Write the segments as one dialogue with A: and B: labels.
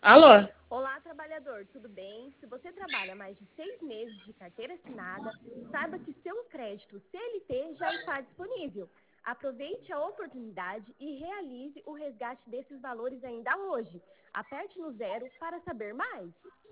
A: Alô?
B: Olá, trabalhador, tudo bem? Se você trabalha mais de 6 meses de carteira assinada, saiba que seu crédito CLT já está disponível. Aproveite a oportunidade e realize o resgate desses valores ainda hoje. Aperte no 0 para saber mais.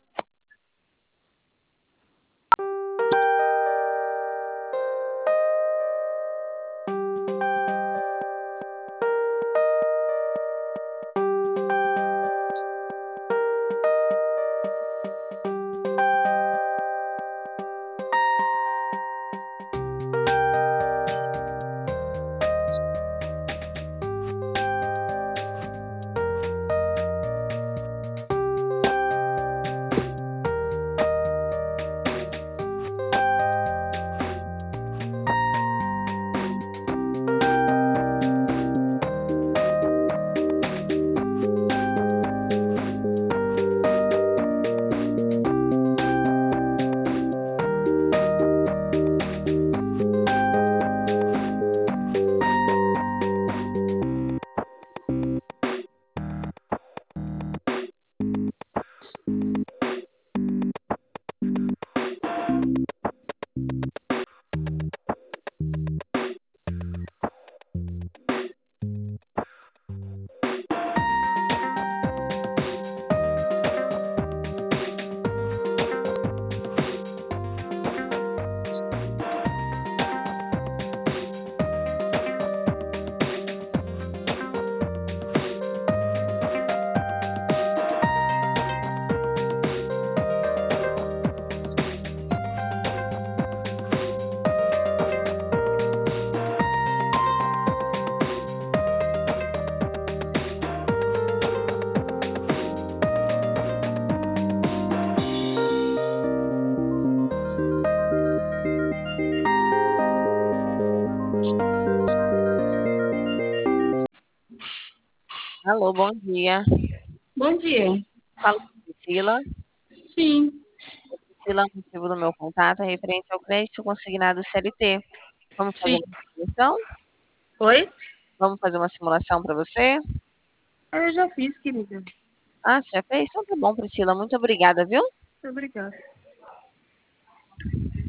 C: Alô, bom dia.
A: Bom dia.
C: Fala com a Priscila.
A: Sim,
C: Priscila, o motivo do meu contato é referente ao crédito consignado CLT. Vamos fazer
A: sim.
C: uma simulação?
A: Oi?
C: Vamos fazer uma simulação para você?
A: Eu já fiz, querida.
C: Ah, você já fez? Então tá bom, Priscila. Muito obrigada, viu?
A: Obrigada.